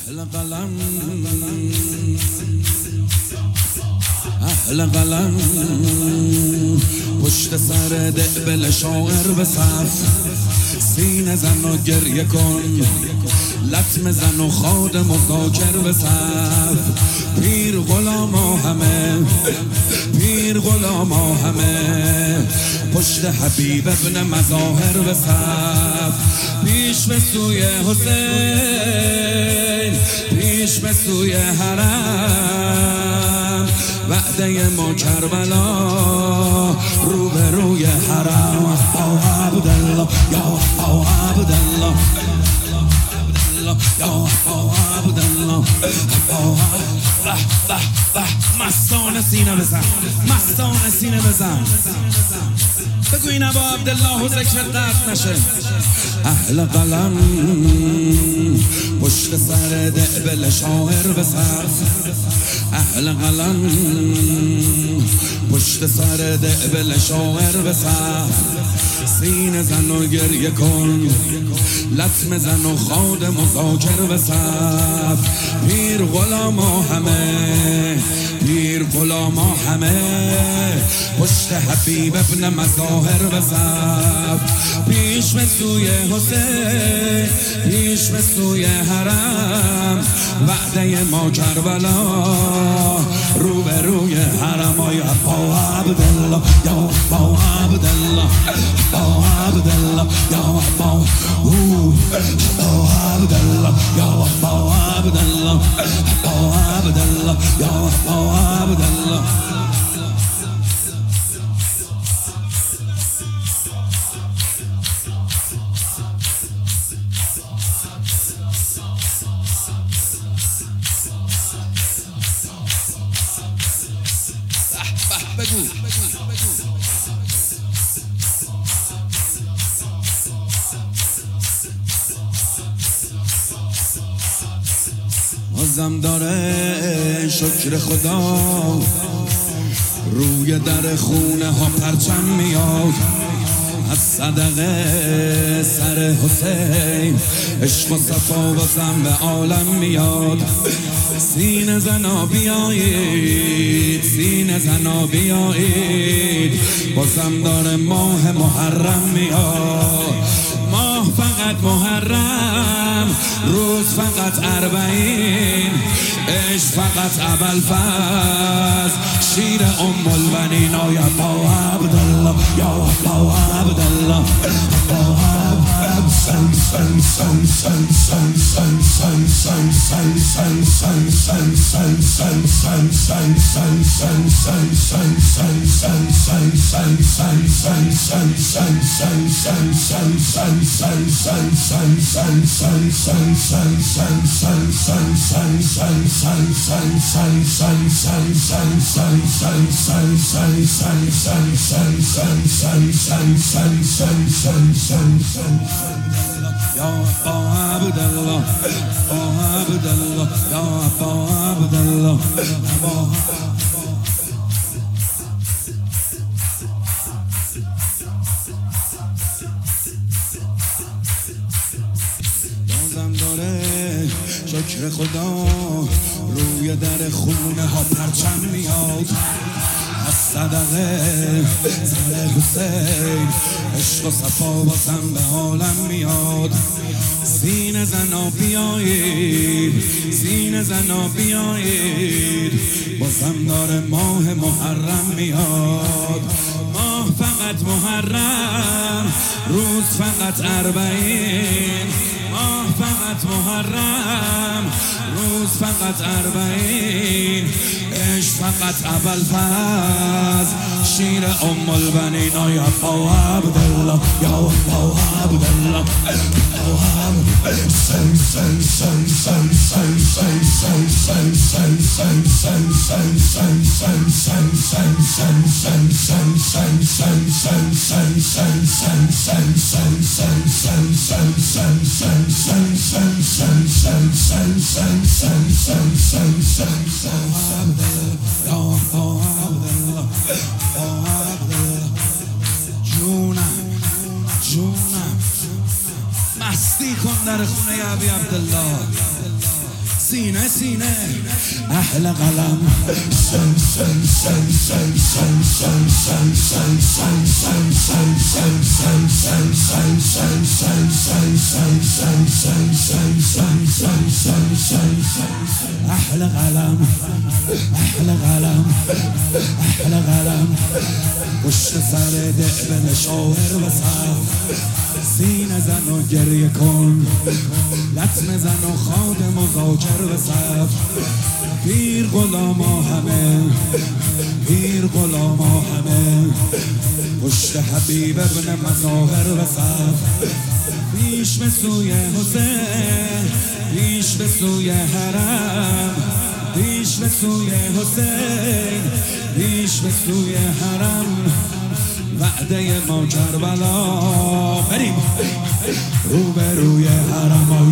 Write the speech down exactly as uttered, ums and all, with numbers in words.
اهل قلم اهل قلم پشت سر دعبل شاعر به صف سینه زن و گریه کن لطمه زن و خادم و ذاکر به صف پیر غلاما همه پیر غلاما همه پشت حبیب ابن مظاهر به صف پیش به سوی حسین پیش به سوی حرم وعده ما کربلا رو به روی حرم او عبدالله یا او عبدالله یا او عبدالله مستانه سینه بزن مستانه سینه بزن بگو این ابا عبدالله و ذکر قصد نشه اهل قلم پشت سر دعبل شاعر به صف اهل قلم پشت سر دعبل شاعر به صف سینه زن و گریه کن لطمه زن و خادم و ذاکر به صف پیر غلاما همه پیر غلاما همه پشت حبیب ابن مظاهر به صف پیش به سوی حسین پیش به سوی حرم وعده ما کربلا رو به روی حرم یا ابا عبدالله یا ابا عبدالله ابا عبدالله یا ابا ابا عبدالله یا ابا عبدالله ابا عبدالله یا ابا عبدالله بگو بازم داره شکر خدا روی در خونه ها پرچم میاد از صدقه سر حسین عشق و صفا بازم به عالم میاد سینه زنا بیایید سینه زنا بیایید بازم داره ماه محرم میاد ماه فقط محرم روز فقط اربعین عشق فقط ابوالفضل شیر ام البنین یا ابا عبدالله یا ابا عبدالله ابا یا ابا عبدالله ابا عبدالله یا ابا عبدالله بازم داره شکر خدا روی در خونه ها پرچم میاد از صدقه سر حسین عشق و صفا بازم به عالم میاد سینه زنا بیایید سینه زنا بیایید بازم داره ماه محرم میاد ماه فقط محرم روز فقط اربعین ماه فقط محرم روز فقط اربعین عشق فقط ابوالفضل شیر ام البنین یا ابا عبدالله یا ابا عبدالله جونم جونم مستی کن در خونه ابی عبدالله سینه سینه اهل قلم اهل قلم اهل قلم اهل قلم پشت سر دعبل شاعر بسر سینه زن و گریه کن لطمه زن و خواد مذاکر بسر پیر غلاما همه پیر غلاما همه پشت حبیب ابن مظاهر بسر پیش به سوی حسین پیش به سوی حرم پیش به سوی حسین پیش به سوی حرم وعده ما کربلا بریم رو به روی حرم